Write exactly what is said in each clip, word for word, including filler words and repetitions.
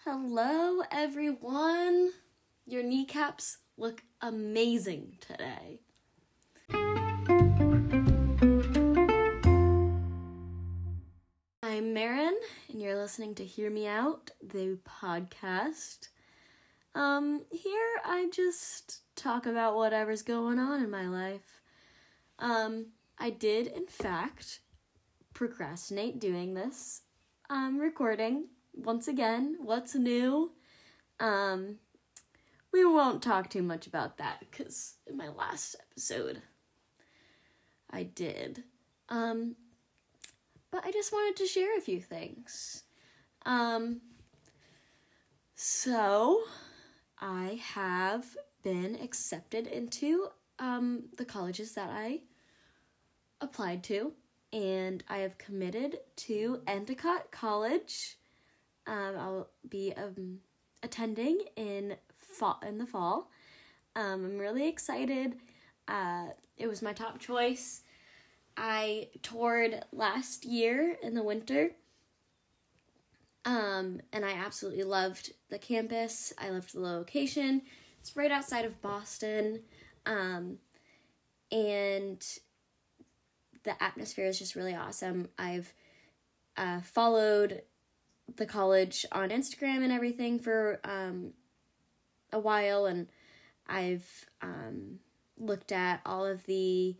Hello, everyone. Your kneecaps look amazing today. I'm Marin, and you're listening to Hear Me Out, the podcast. Um, here I just talk about whatever's going on in my life. Um, I did, in fact, procrastinate doing this. Um, recording. Once again, what's new? Um, we won't talk too much about that because in my last episode, I did. Um, but I just wanted to share a few things. Um, so, I have been accepted into, um, the colleges that I applied to, and I have committed to Endicott College. Um, I'll be um, attending in fall, in the fall. Um, I'm really excited. Uh, it was my top choice. I toured last year in the winter, um, and I absolutely loved the campus. I loved the location. It's right outside of Boston, um, and the atmosphere is just really awesome. I've uh, followed the college on Instagram and everything for um, a while, and I've um, looked at all of the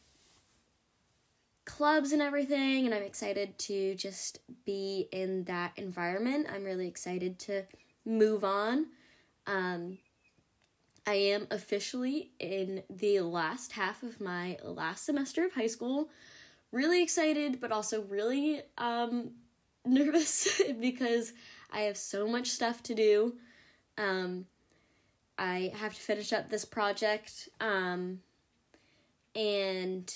clubs and everything, and I'm excited to just be in that environment. I'm really excited to move on. Um, I am officially in the last half of my last semester of high school. Really excited, but also really um, nervous because I have so much stuff to do. Um, I have to finish up this project, um, and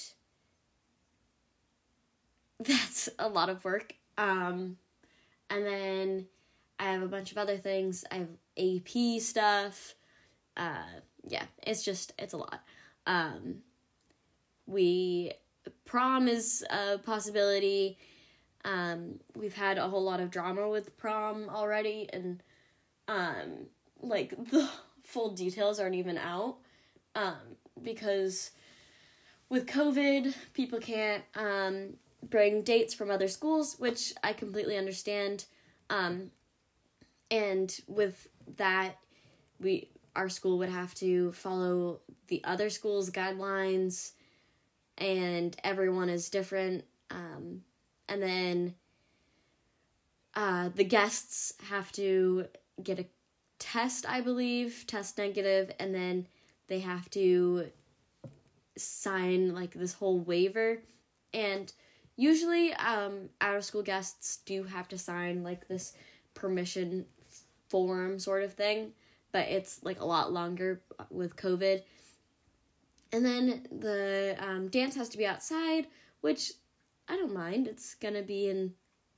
that's a lot of work. Um, and then I have a bunch of other things. I have A P stuff. Uh, yeah, it's just, it's a lot. Um, we, prom is a possibility. Um, we've had a whole lot of drama with prom already, and, um, like, the full details aren't even out, um, because with COVID, people can't, um, bring dates from other schools, which I completely understand, um, and with that, we, our school would have to follow the other school's guidelines, and everyone is different, um, and then uh, the guests have to get a test, I believe, test negative, and then they have to sign, like, this whole waiver, and usually, um, out-of-school guests do have to sign, like, this permission form sort of thing, but it's, like, a lot longer with COVID. And then the um, dance has to be outside, which I don't mind. It's gonna be in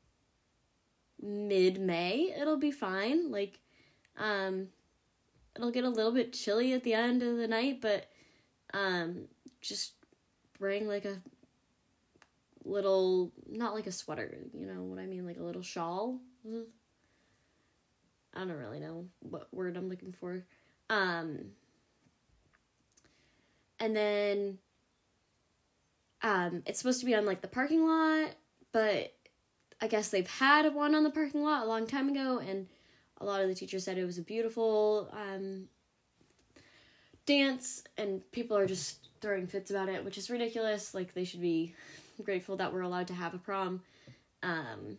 mid-May. It'll be fine. Like, um, it'll get a little bit chilly at the end of the night, but um, just bring, like, a little, not like a sweater, you know what I mean, like a little shawl. I don't really know what word I'm looking for. Um, and then, um, it's supposed to be on, like, the parking lot, but I guess they've had one on the parking lot a long time ago, and a lot of the teachers said it was a beautiful, um, dance, and people are just throwing fits about it, which is ridiculous. Like, they should be grateful that we're allowed to have a prom. Um,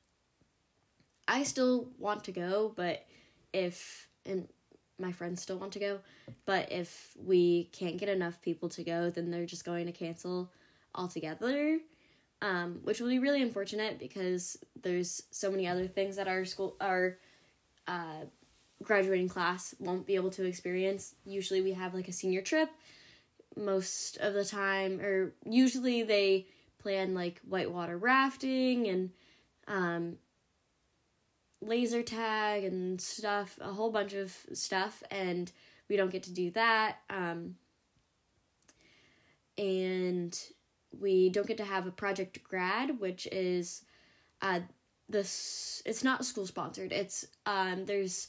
I still want to go, but if, and my friends still want to go, but if we can't get enough people to go, then they're just going to cancel altogether, um, which will be really unfortunate because there's so many other things that our school, our, uh, graduating class won't be able to experience. Usually we have, like, a senior trip most of the time, or usually they plan, like, whitewater rafting and, um, laser tag and stuff, a whole bunch of stuff, and we don't get to do that, um, and we don't get to have a project grad, which is, uh, this, it's not school sponsored. It's, um, there's,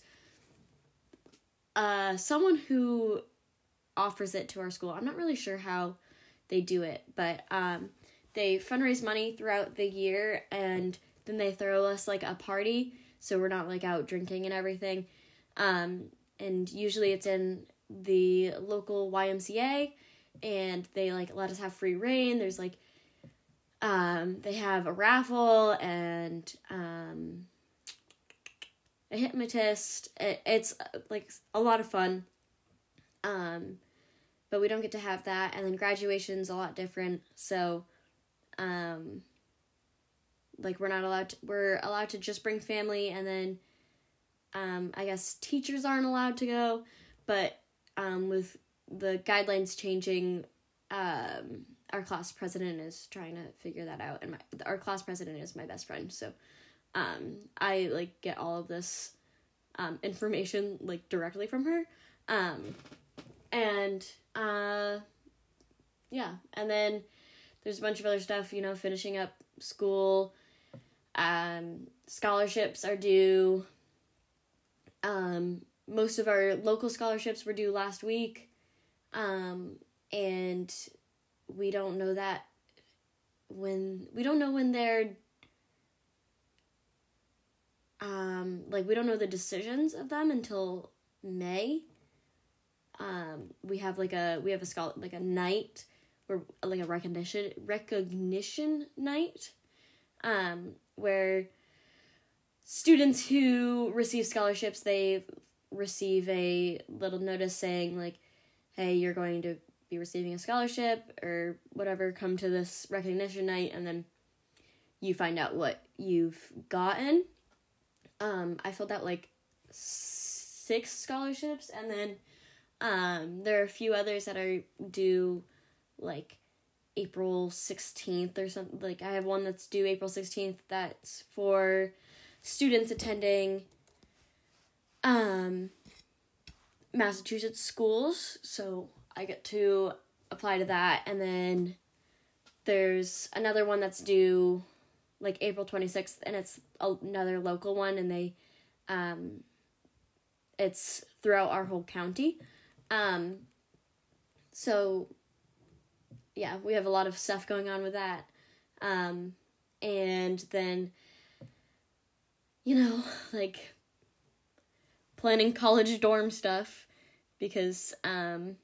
uh, someone who offers it to our school. I'm not really sure how they do it, but, um, they fundraise money throughout the year, and then they throw us, like, a party, so we're not, like, out drinking and everything. Um, and usually it's in the local Y M C A, and they, like, let us have free reign. There's, like, um, they have a raffle, and, um, a hypnotist. It, it's, like, a lot of fun. Um, but we don't get to have that, and then graduation's a lot different, so, um, like, we're not allowed to, we're allowed to just bring family, and then, um, I guess teachers aren't allowed to go, but, um, with the guidelines changing, um, our class president is trying to figure that out, and my, our class president is my best friend, so, um, I, like, get all of this, um, information, like, directly from her, um, and, uh, yeah, and then there's a bunch of other stuff, you know, finishing up school, um, scholarships are due, um, most of our local scholarships were due last week, um, and we don't know that when, we don't know when they're, um, like, we don't know the decisions of them until May. Um, we have, like, a, we have a scholar, like, a night, or, like, a recognition, recognition night, um, where students who receive scholarships, they receive a little notice saying, like, hey, you're going to be receiving a scholarship, or whatever, come to this recognition night, and then you find out what you've gotten. Um, I filled out, like, six scholarships, and then, um, there are a few others that are due, like, April sixteenth or something. Like, I have one that's due April sixteenth that's for students attending, um, Massachusetts schools, so I get to apply to that, and then there's another one that's due, like, April twenty-sixth, and it's another local one, and they, um, it's throughout our whole county, um, so, yeah, we have a lot of stuff going on with that, um, and then, you know, like, planning college dorm stuff, because, um,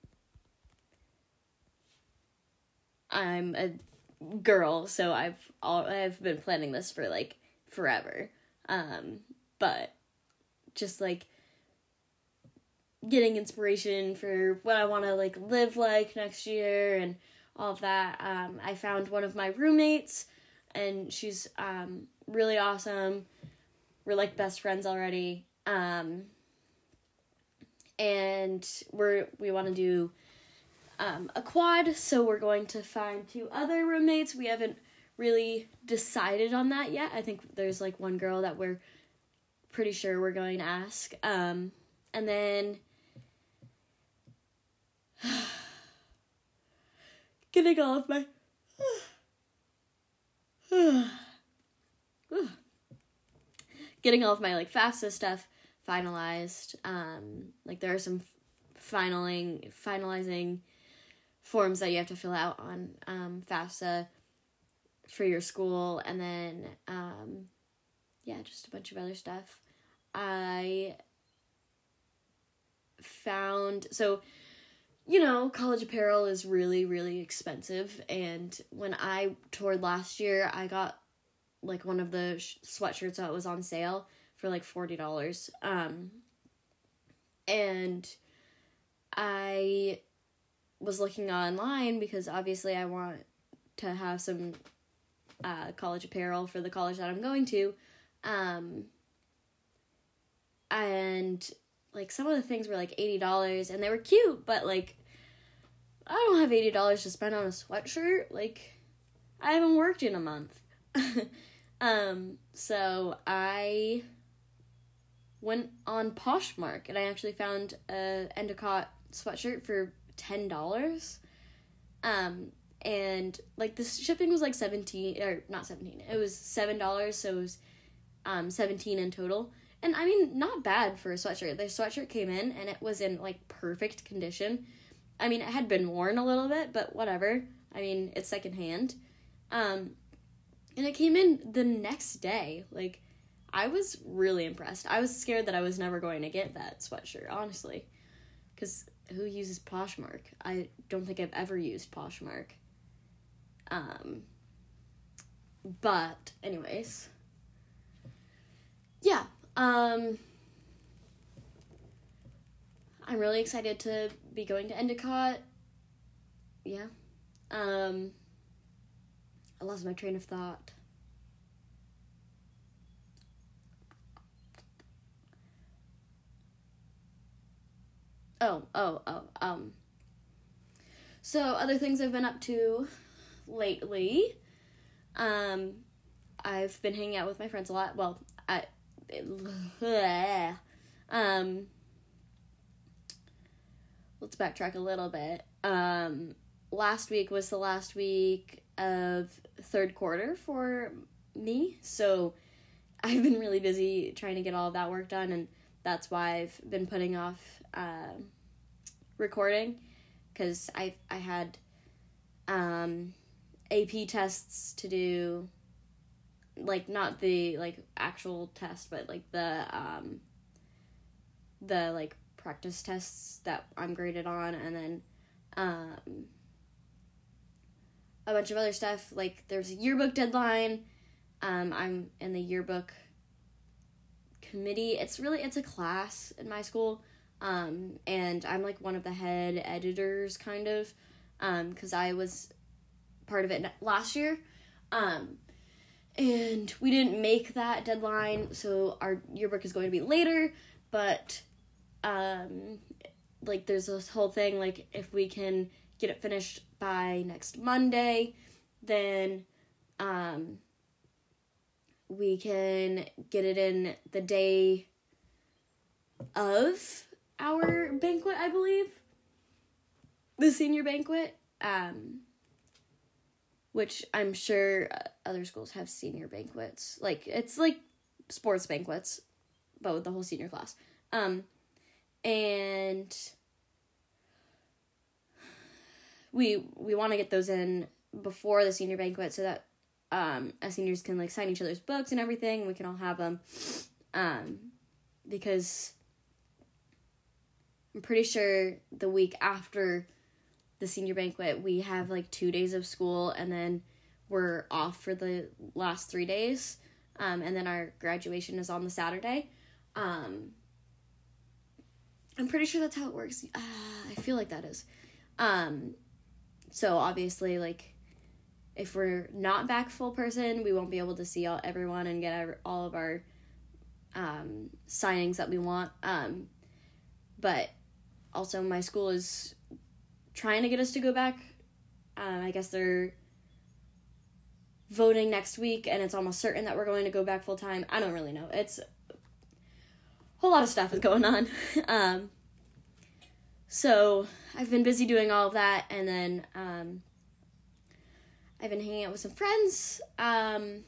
I'm a girl, so I've all, I've been planning this for, like, forever, um, but, just, like, getting inspiration for what I want to, like, live like next year, and all of that. um, I found one of my roommates, and she's, um, really awesome. We're, like, best friends already, um, and we're, we want to do, um, a quad, so we're going to find two other roommates. We haven't really decided on that yet. I think there's, like, one girl that we're pretty sure we're going to ask, um, and then, getting all of my, getting all of my, like, FAFSA stuff finalized. Um, like, there are some finaling, finalizing forms that you have to fill out on, um, FAFSA for your school, and then, um, yeah, just a bunch of other stuff. I found, so, you know, college apparel is really, really expensive, and when I toured last year, I got, like, one of the sh- sweatshirts that was on sale for, like, forty dollars, um, and I was looking online, because obviously I want to have some, uh, college apparel for the college that I'm going to, um, and, like, some of the things were, like, eighty dollars, and they were cute, but, like, I don't have eighty dollars to spend on a sweatshirt. Like, I haven't worked in a month. um, so I went on Poshmark, and I actually found a Endicott sweatshirt for ten dollars. Um, and, like, the shipping was, like, seventeen, or not seventeen, it was seven dollars, so it was um, seventeen in total. And I mean, not bad for a sweatshirt. The sweatshirt came in and it was in like perfect condition. I mean, it had been worn a little bit, but whatever. I mean, it's secondhand. Um, and it came in the next day. Like, I was really impressed. I was scared that I was never going to get that sweatshirt, honestly. Because who uses Poshmark? I don't think I've ever used Poshmark. Um, but, anyways. Yeah. Um, I'm really excited to be going to Endicott. Yeah. Um, I lost my train of thought. Oh, oh, oh, um. So, other things I've been up to lately. Um, I've been hanging out with my friends a lot. Well, I, um, let's backtrack a little bit. Um, last week was the last week of third quarter for me, so I've been really busy trying to get all of that work done, and that's why I've been putting off uh, recording, because I I had um, A P tests to do, like not the like actual test, but like the um, the like practice tests that I'm graded on, and then um, a bunch of other stuff. Like there's a yearbook deadline. Um, I'm in the yearbook committee. It's really, it's a class in my school. Um, and I'm like one of the head editors kind of, um, cause I was part of it last year. Um, and we didn't make that deadline. So our yearbook is going to be later, but, um, like there's this whole thing, like if we can get it finished by next Monday, then, um, we can get it in the day of our banquet, I believe. The senior banquet. Um, which I'm sure other schools have senior banquets. Like, it's like sports banquets, but with the whole senior class. Um, and we we want to get those in before the senior banquet so that Um, as seniors can, like, sign each other's books and everything. We can all have them. Um, because I'm pretty sure the week after the senior banquet, we have, like, two days of school, and then we're off for the last three days. Um, and then our graduation is on the Saturday. Um, I'm pretty sure that's how it works. Uh, I feel like that is. Um, so, obviously, like, if we're not back full person, we won't be able to see all, everyone and get our, all of our um, signings that we want. Um, but also my school is trying to get us to go back. Um, I guess they're voting next week, and it's almost certain that we're going to go back full time. I don't really know. It's a whole lot of stuff is going on. um, so I've been busy doing all of that, and then Um, I've been hanging out with some friends. Um,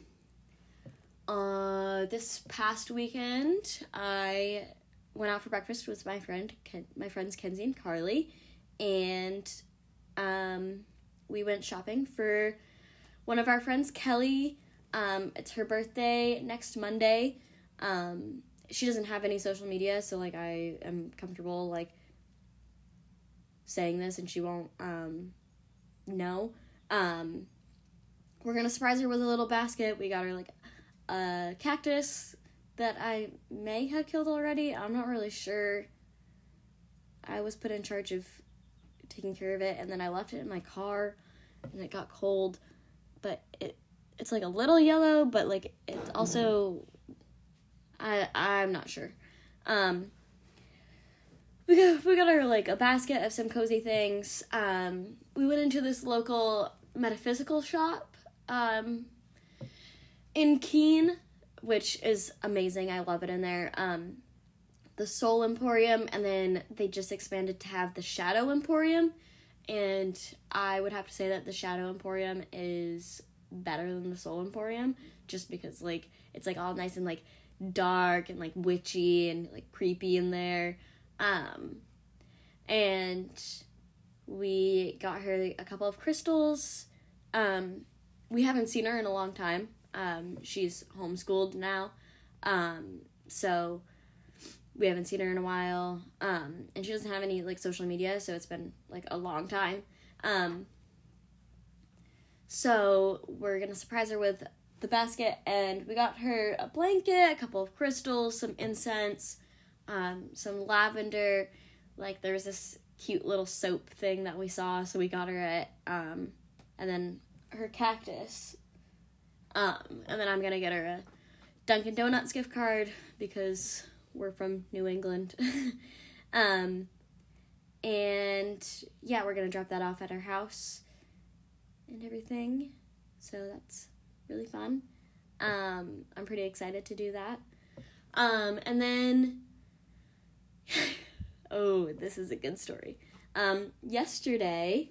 uh, this past weekend, I went out for breakfast with my friend, Ken, my friends Kenzie and Carly, and um, we went shopping for one of our friends, Kelly. Um, it's her birthday next Monday. Um, she doesn't have any social media, so like I am comfortable like saying this, and she won't um, know. Um, We're going to surprise her with a little basket. We got her, like, a cactus that I may have killed already. I'm not really sure. I was put in charge of taking care of it, and then I left it in my car, and it got cold. But it it's, like, a little yellow, but, like, it's also... I, I'm not sure. Um, we got, we got her, like, a basket of some cozy things. Um, we went into this local metaphysical shop um in Keene, which is amazing. I love it in there. Um the Soul Emporium, and then they just expanded to have the Shadow Emporium, and I would have to say that the Shadow Emporium is better than the Soul Emporium. just because, like, it's, like, all nice and, like, dark and, like, witchy and, like, creepy in there. Um, and we got her a couple of crystals. Um, we haven't seen her in a long time. Um, she's homeschooled now. Um, so we haven't seen her in a while. Um, and she doesn't have any, like, social media, so it's been, like, a long time. Um, so we're gonna surprise her with the basket, and we got her a blanket, a couple of crystals, some incense, um, some lavender. Like, there was this cute little soap thing that we saw, so we got her it, um, and then her cactus, um, and then I'm gonna get her a Dunkin' Donuts gift card, because we're from New England, um, and, yeah, we're gonna drop that off at her house, and everything, so that's really fun. Um, I'm pretty excited to do that, um, and then, oh, this is a good story. Um, yesterday,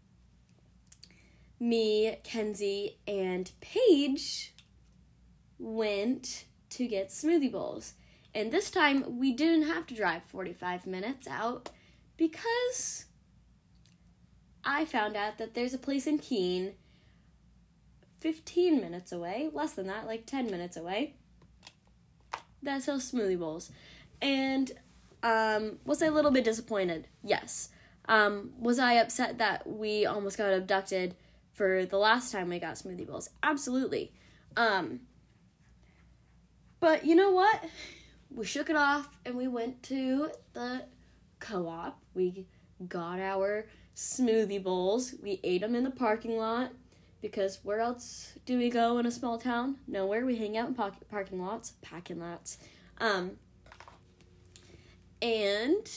me, Kenzie, and Paige went to get smoothie bowls. And this time, we didn't have to drive forty-five minutes out because I found out that there's a place in Keene fifteen minutes away, less than that, like ten minutes away, that sells smoothie bowls. And Um, was I a little bit disappointed? Yes. Um, was I upset that we almost got abducted for the last time we got smoothie bowls? Absolutely. Um, but you know what? We shook it off and we went to the co-op. We got our smoothie bowls. We ate them in the parking lot because where else do we go in a small town? Nowhere. We hang out in po- parking lots. Parking lots. Um... And,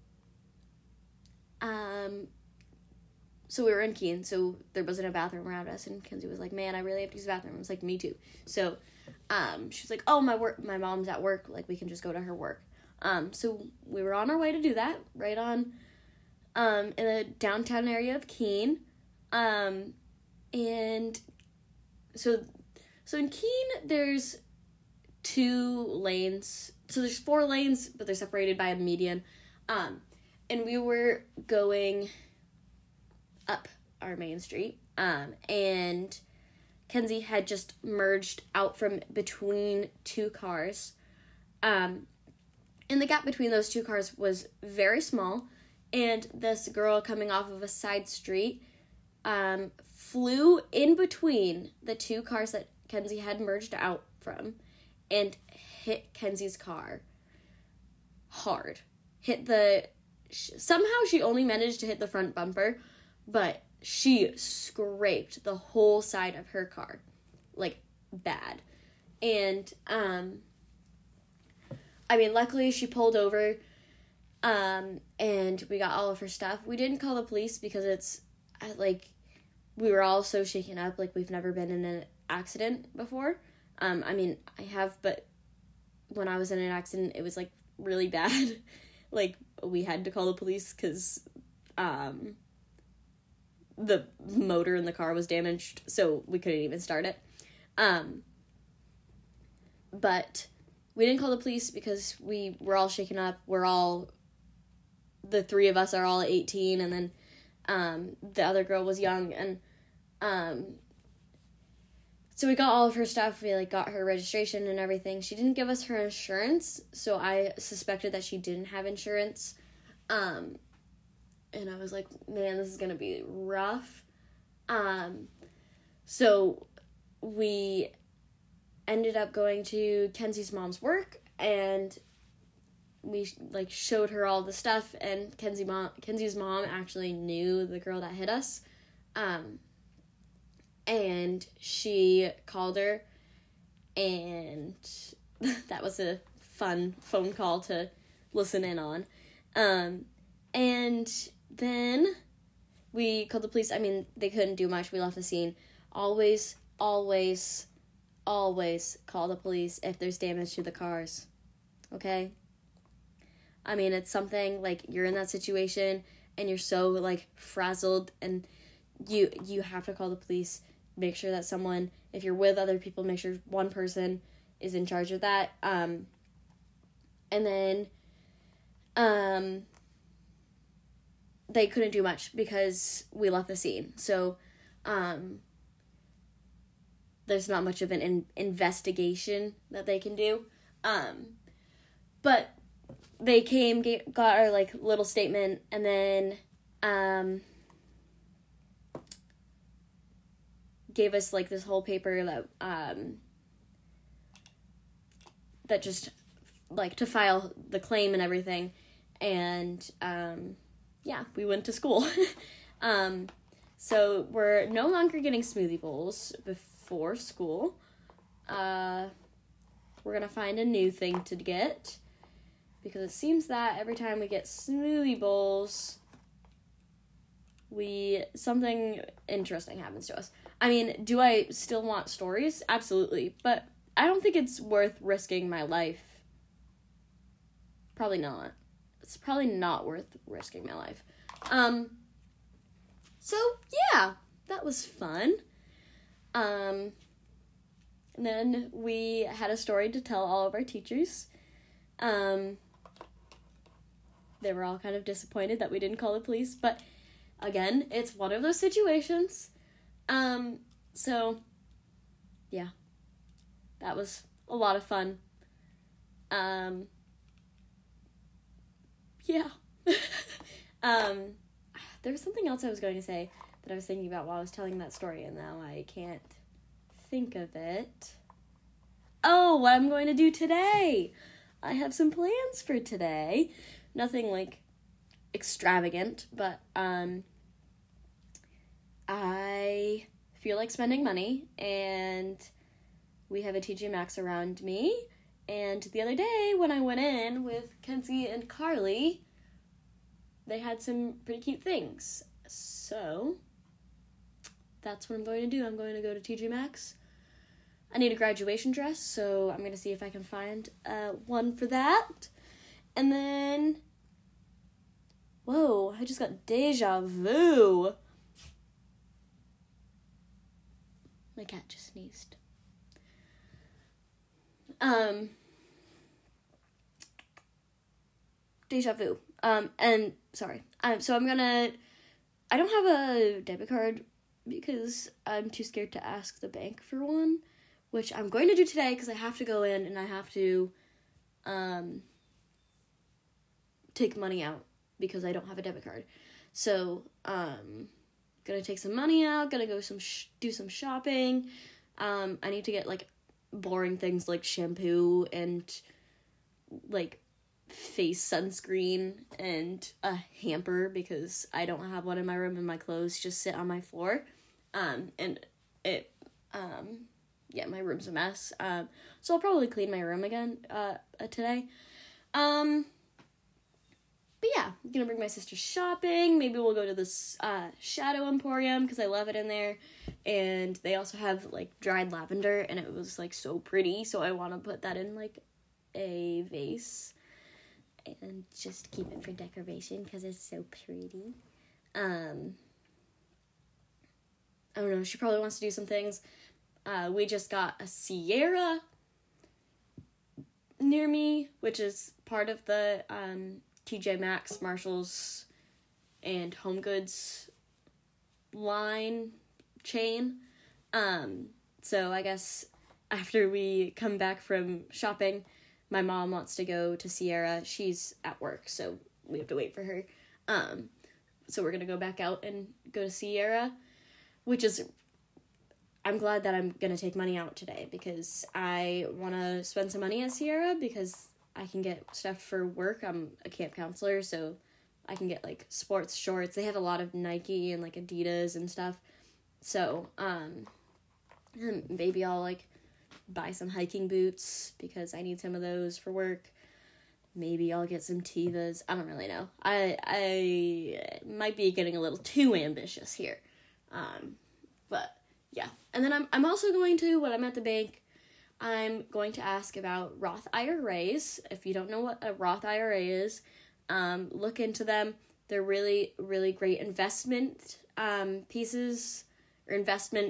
um, so we were in Keene, so there wasn't a bathroom around us, and Kenzie was like, man, I really have to use the bathroom. I was like, me too. So, um, she was like, oh, my work, my mom's at work, like, we can just go to her work. Um, so we were on our way to do that, right on, um, in the downtown area of Keene, um, and so, so in Keene, there's two lanes. So there's four lanes, but they're separated by a median. Um, and we were going up our main street. Um, and Kenzie had just merged out from between two cars. Um, and the gap between those two cars was very small. And this girl coming off of a side street um, flew in between the two cars that Kenzie had merged out from and hit Kenzie's car hard. Hit the... Somehow she only managed to hit the front bumper, but she scraped the whole side of her car. Like, bad. And, um... I mean, luckily she pulled over, um, and we got all of her stuff. We didn't call the police because it's, like, we were all so shaken up, like, we've never been in an accident before. Um, I mean, I have, but when I was in an accident, it was, like, really bad. Like, we had to call the police because, um, the motor in the car was damaged, so we couldn't even start it. Um, but we didn't call the police because we were all shaken up. We're all, the three of us are all eighteen, and then, um, the other girl was young, and, um... So we got all of her stuff. We, like, got her registration and everything. She didn't give us her insurance, so I suspected that she didn't have insurance. Um, and I was like, man, this is going to be rough. Um, so we ended up going to Kenzie's mom's work, and we, like, showed her all the stuff, and Kenzie mom, Kenzie's mom actually knew the girl that hit us. Um... And she called her, and that was a fun phone call to listen in on. Um, and then we called the police. I mean, they couldn't do much. We left the scene. Always, always, always call the police if there's damage to the cars. Okay? I mean, it's something, like, you're in that situation, and you're so, like, frazzled, and you you have to call the police. make sure that someone, if you're with other people, make sure one person is in charge of that. Um, and then um, they couldn't do much because we left the scene. So um, there's not much of an in- investigation that they can do. Um, but they came, gave, got our, like, little statement, and then um, gave us, like, this whole paper that, um, that just, like, to file the claim and everything, and, um, yeah, we went to school. um, so we're no longer getting smoothie bowls before school. Uh, we're gonna find a new thing to get, because it seems that every time we get smoothie bowls, we, something interesting happens to us. I mean, do I still want stories? Absolutely. But I don't think it's worth risking my life. Probably not. It's probably not worth risking my life. Um, so, yeah, that was fun. Um, and then we had a story to tell all of our teachers. Um, they were all kind of disappointed that we didn't call the police, but again, it's one of those situations. Um, so, yeah, that was a lot of fun. Um, yeah. um, there was something else I was going to say that I was thinking about while I was telling that story, and now I can't think of it. Oh, what I'm going to do today! I have some plans for today. Nothing, like, extravagant, but, um, I feel like spending money, and we have a T J Maxx around me, and the other day when I went in with Kenzie and Carly, they had some pretty cute things, so that's what I'm going to do. I'm going to go to T J Maxx. I need a graduation dress, so I'm going to see if I can find uh, one for that. And then, whoa, I just got deja vu. My cat just sneezed. Um, deja vu. Um, and, sorry. Um, so I'm gonna, I don't have a debit card because I'm too scared to ask the bank for one, which I'm going to do today because I have to go in and I have to, um, take money out because I don't have a debit card. So, um, gonna take some money out, gonna go some sh- do some shopping. Um, I need to get, like, boring things like shampoo and, like, face sunscreen and a hamper because I don't have one in my room and my clothes just sit on my floor. Um, and it, um, yeah, my room's a mess. Um, so I'll probably clean my room again, uh, today. Um... But yeah, I'm gonna bring my sister shopping. Maybe we'll go to this uh, Shadow Emporium because I love it in there. And they also have, like, dried lavender, and it was, like, so pretty. So I want to put that in, like, a vase and just keep it for decoration because it's so pretty. Um, I don't know. She probably wants to do some things. Uh, we just got a Sierra near me, which is part of the um. T J Maxx, Marshalls, and Home Goods line chain. Um, so I guess after we come back from shopping, my mom wants to go to Sierra. She's at work, so we have to wait for her. Um, so we're gonna go back out and go to Sierra, which is, I'm glad that I'm gonna take money out today because I want to spend some money at Sierra because I can get stuff for work. I'm a camp counselor, so I can get, like, sports shorts. They have a lot of Nike and, like, Adidas and stuff. So, um, maybe I'll, like, buy some hiking boots because I need some of those for work. Maybe I'll get some Tevas. I don't really know. I I might be getting a little too ambitious here. Um, but, yeah. And then I'm I'm also going to, when I'm at the bank, I'm going to ask about Roth I R As. If you don't know what a Roth I R A is, um, look into them. They're really, really great investment um, pieces or investment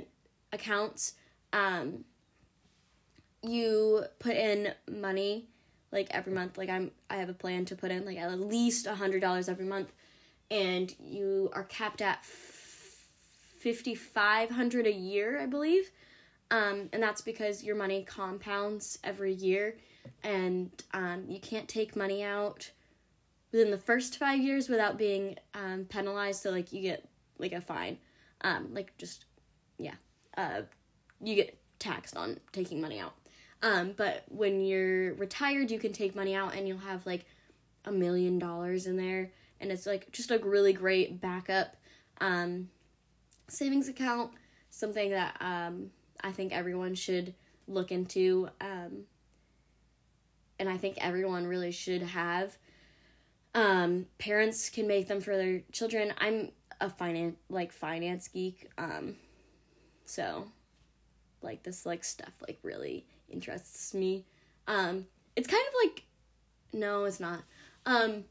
accounts. Um, you put in money like every month. Like I'm, I have a plan to put in like at least a hundred dollars every month, and you are capped at fifty-five hundred a year, I believe. Um, and that's because your money compounds every year, and um, you can't take money out within the first five years without being um, penalized. So like you get like a fine, um, like just yeah, uh, you get taxed on taking money out. Um, but when you're retired, you can take money out, and you'll have like a million dollars in there, and it's like just a really great backup um, savings account. Something that um, I think everyone should look into, um, and I think everyone really should have. Um, parents can make them for their children. I'm a finance like finance geek, um, so like this like stuff like really interests me. Um, it's kind of like, no, it's not. Um,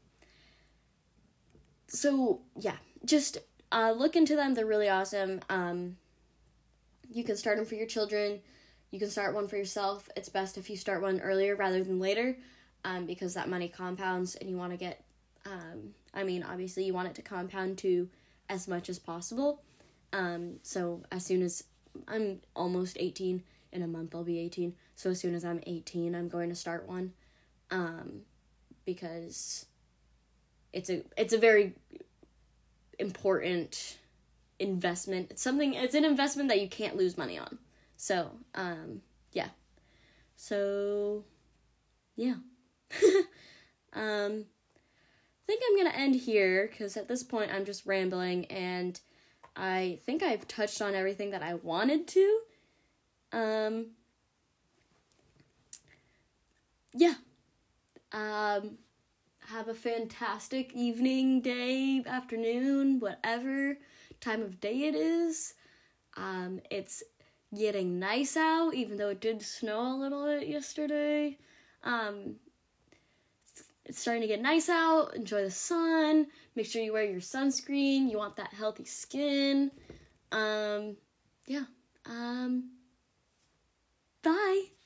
so yeah, just uh, look into them. They're really awesome. Um, you can start them for your children. You can start one for yourself. It's best if you start one earlier rather than later, um, because that money compounds, and you want to get, um, I mean, obviously you want it to compound to as much as possible. Um, so as soon as I'm almost eighteen, in a month I'll be eighteen. So as soon as I'm eighteen, I'm going to start one, um, because it's a, it's a very important investment. It's something, it's an investment that you can't lose money on. So, um, yeah. So, yeah. um, I think I'm gonna end here, because at this point I'm just rambling, and I think I've touched on everything that I wanted to. Um, yeah. Um, have a fantastic evening, day, afternoon, whatever time of day it is. Um, it's getting nice out, even though it did snow a little bit yesterday. Um, it's, it's starting to get nice out. Enjoy the sun. Make sure you wear your sunscreen. You want that healthy skin. Um, yeah. Um, bye.